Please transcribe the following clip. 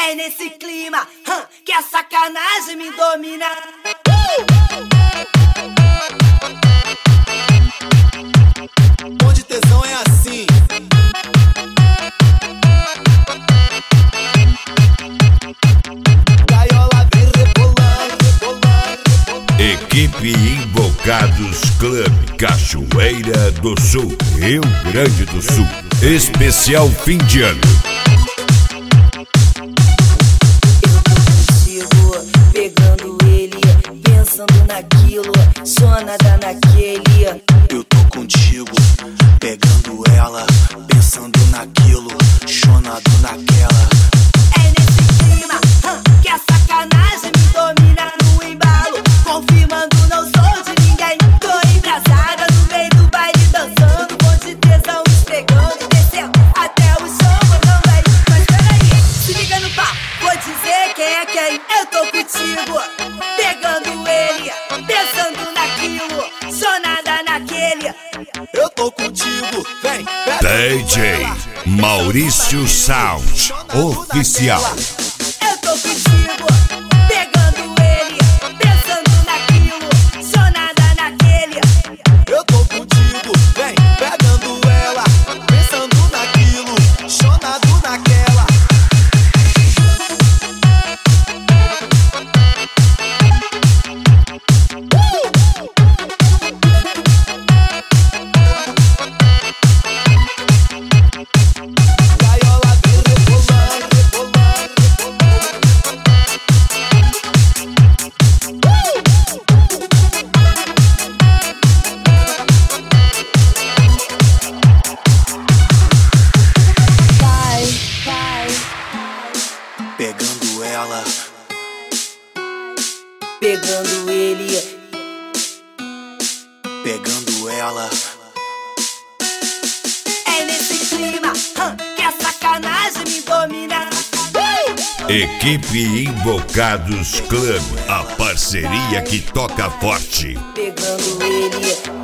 É nesse clima que a sacanagem me domina. Onde tesão é assim. Gaiola vem rebolando, rebolando. Equipe Invocados Clube Cachoeira do Sul, Rio Grande do Sul. Especial fim de ano. Eu tô contigo, pegando ele, pensando naquilo, só nada naquele. Eu tô contigo, pegando ela, pensando naquilo, chonado naquela. É nesse clima que a sacanagem me domina no embalo, confirmando não sou de ninguém. Tô embrasada no meio do baile dançando, com de tesão pegando, descendo até o chão também. Mas peraí, se liga no papo, vou dizer quem é quem. Eu tô contigo, pegando ele, pensando naquilo, só nada naquele. Eu tô contigo, vem, pega DJ Maurício Sound Oficial. Eu tô contigo, pegando ele, pensando naquilo, só nada naquele. Eu tô contigo, vem, pegando ela, pensando naquilo, chonado naquela. Gaiola vem rebolando, rebolando. Pegando ela, Pegando ele, pegando ela. é nesse clima que a sacanagem me domina. Equipe Invocados Clube, a parceria que toca forte. Pegando ele,